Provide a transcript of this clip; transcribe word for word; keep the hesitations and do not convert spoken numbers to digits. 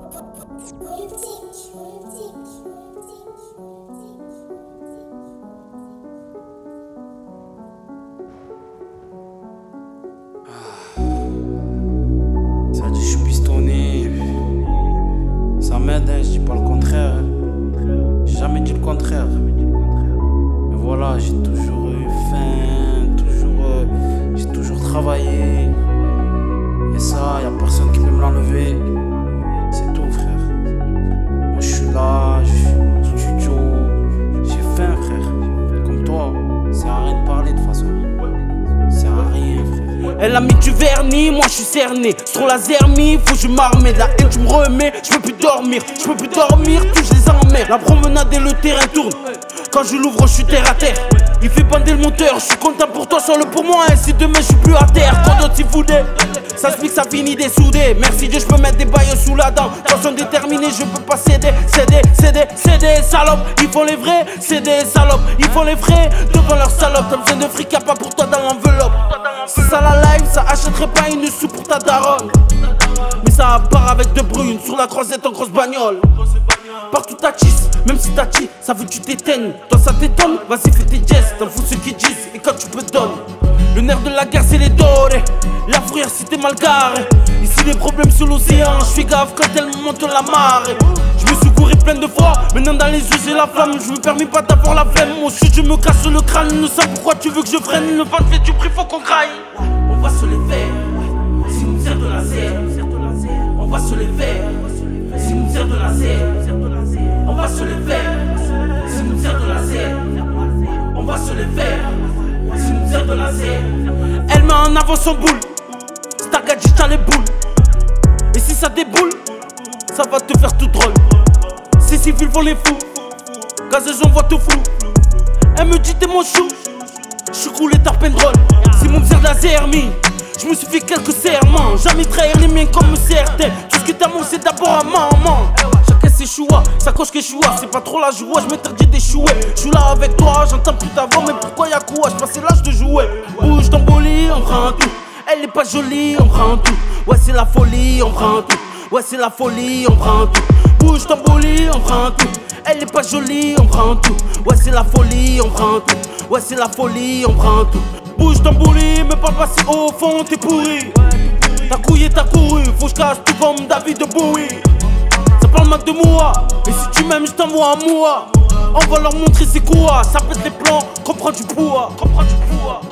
Ça dit je suis pistonné. Ça m'aide, hein, je dis pas le contraire. J'ai jamais dit le contraire. Mais voilà, j'ai toujours eu faim, toujours, euh, j'ai toujours travaillé. Et ça, y a personne qui peut me l'enlever. C'est tout, frère. Moi je suis là, je suis au studio. J'ai faim, frère. Comme toi, ça sert à rien de parler de toute façon. Ça sert à rien, frère. Elle a mis du vernis, moi je suis cerné. Sur la zermie, faut que je m'armée. La haine tu me remets, je peux plus dormir. Je peux plus dormir, tous je les emmerde. La promenade et le terrain tournent. Quand je l'ouvre, je suis terre à terre. Il fait bander le moteur, je suis content pour toi, sur le pour moi. Et si demain je suis plus à terre, quand d'autres s'y foudaient. Ça se pique, ça finit dessoudé. Merci Dieu, je peux mettre des bails sous la dent. Façon déterminée, je peux pas céder. Céder, céder, céder, salope. Ils font les vrais, c'est des salopes. Ils font les frais devant leur salope. T'as besoin de fric, y'a pas pour toi dans l'enveloppe. Si ça la live, ça achèterait pas une sou pour ta daronne. Mais ça part avec de brunes sur la croisette en grosse bagnole. Partout t'attisse, même si t'attires, ça veut que tu t'éteignes. Toi ça t'étonne, vas-y fais tes gestes, t'en fous ceux qui disent, et quand tu peux donner. Le nerf de la guerre c'est les dorés, la fourrière si t'es mal garé. Ici les problèmes sur l'océan, je fais gaffe quand elle monte la marée. Je me suis couru plein de fois, maintenant dans les yeux j'ai la flamme. Je me permets pas d'avoir la flemme, moi aussi je me casse le crâne. Ne sais pourquoi tu veux que je freine, le vent fait du prix, faut qu'on graille. On va se les faire, si nous sert de la serre. On va se les faire, si nous sert de la serre. On va se les faire, si nous sert de la serre. On va se les faire, si nous sert de la serre. Elle met en avant son boule, Stagadji t'as les boules. Et si ça déboule, ça va te faire tout drôle. Ces civils vont les fous, gazeuse on voit tout flou. Elle me dit t'es mon chou, j'suis cool et tarpendrol. Si mon sert de la zermie, je me suis fait quelques serments. Jamais trahir les miens comme certains. Tout ce que t'amour c'est d'abord à maman. Chacun ses choix, ça coche que choix. C'est pas trop la joie, je m'interdis d'échouer. J'suis là avec toi, j'entends plus ta voix. Mais pourquoi y'a quoi, j'passais l'âge de jouer. Bouge d'embolie, on prend tout. Elle est pas jolie, on prend tout. Ouais c'est la folie, on prend tout. Ouais c'est la folie, on prend tout. Bouge d'embolie, on prend tout. Elle est pas jolie, on prend tout. Ouais c'est la folie, on prend tout. Ouais c'est la folie, on prend tout. Bouge d'embolie, me parle pas si au fond t'es pourri. T'as couillé, t'as couru, faut que je casse tout comme David de Bowie. Ça parle mal de moi, et si tu m'aimes, je t'envoie à moi. On va leur montrer c'est quoi, ça pète les plans, comprends du poids, comprends du poids.